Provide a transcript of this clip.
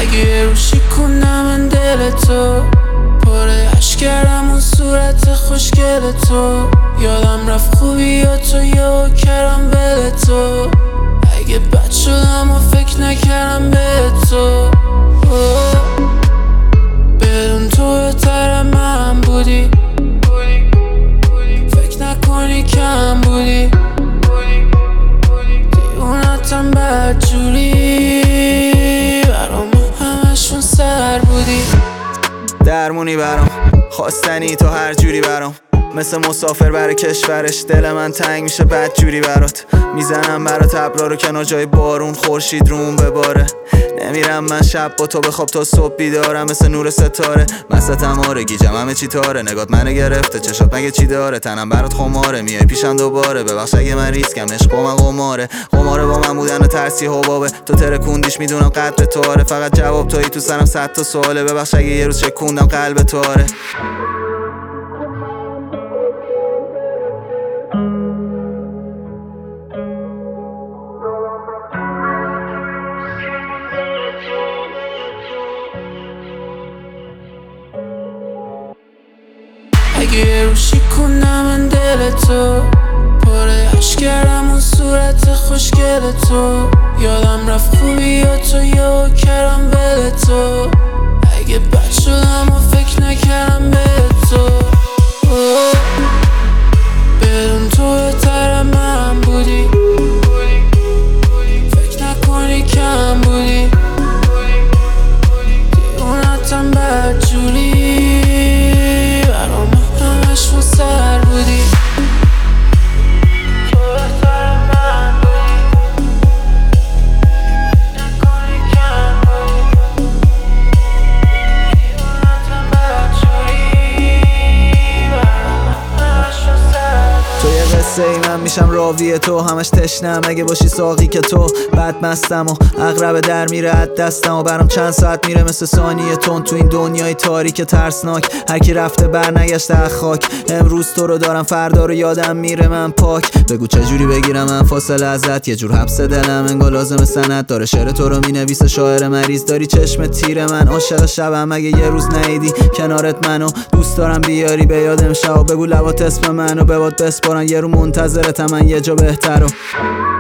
اگه یه روشی کنم من دل تو پاره عشق کردم اون صورت خوشگل تو یادم رفت خوبی یا تو یا کردم ول تو اگه بد شدم و فکر نکردم به تو بدون تو بهتر من بودی فکر نکنی کم بودی دیونتم بدجوری برام همشون سر بودی درمونی برام خواستنی تو هر جوری برام مثل مسافر برای کشورش دل من تنگ میشه بدجوری برات میزنم برات ابرا رو کنار جای بارون خورشید رومون بباره نمیرم من شب با تو بخواب تا صبح بیدارم مثل نور ستاره مستم آره گیجم همه چی تاره نگات منو گرفته چشات مگه چی داره تنم برات خماره میای پیشم دوباره ببخش اگه من ریسکم عشق با من قماره با من بودن و ترسی حبابه تو ترکوندیش میدونم قدر تو آره فقط جواب تویی تو سرم 100 تا سواله ببخش اگه یه روز شکوندم قلب تو آره اگه یه روشی کنم من دل تو پاره عشق کردم اون صورت خوشگل تو یادم رفت خوبی یا تو یا کردم ول تو اگه بد شدم و فکر نکردم به تو بدون تو بهتر من بودی فکر نکنی کم بودی دیونتم بدجوری برام همشون سر بودی تو بهتر من بودی نکنی کم بودی دیونتم بدجوری برام همشون سر بودی تو یه قصه ای من میشم راوی تو همش تشنم اگه باشی ساقی که تو بد مستم و اغرب در میره از دستم و برام چند ساعت میره مثل ثانیه تون تو این دنیای تاریک ترسناک هر کی رفته بر نگشته از خاک امروز تو رو دارم فردا رو یادم میره من پاک بگو چجوری بگیرم من فاصله ازت یه جور حبس دلم انگار لازم سند داره شعر تو رو مینویسه شاعر مریض داری چشم تیر من عاشق شبم اگه یه روز نیدی کنارت منو دوست دارم بیاری به یادم شب بگو لبات اسم منو به باد بسپارن یه رو منتظرتم من یه جا بهترو